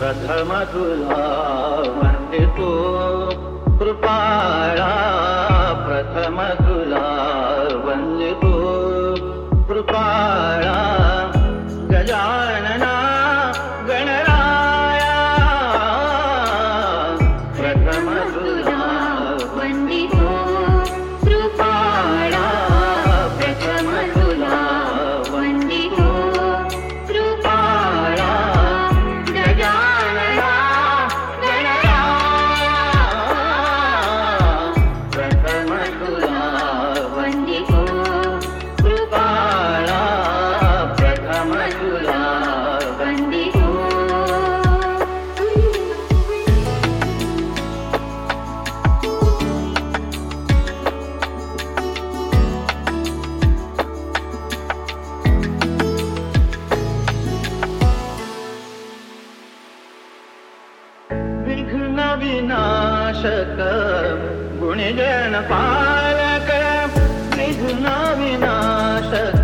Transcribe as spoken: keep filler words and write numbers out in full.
प्रथम तुला वंदितो कृपाळा, प्रथम तुला वंदितो कृपाळा, गजानना गणराया, प्रथम तुला वंदितो कृपाळा, प्रथम तुला वंदितो कृपाळा, गजानना गणराया, प्रथम तुला वंदितो कृपाळा, प्रथम तुला वंदितो. विघ्न विनाशक गुणजन पालक, विघ्न विनाशक